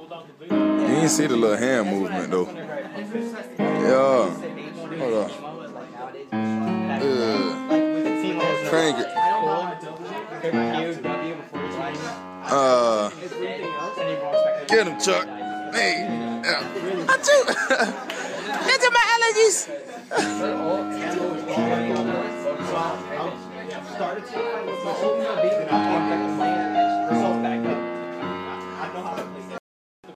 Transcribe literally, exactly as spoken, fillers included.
You ain't see the little hand movement though. Yeah. Hold on. Uh, crank it. Uh, get him, Chuck. Hey, yeah. Achoo! Get to my allergies. Started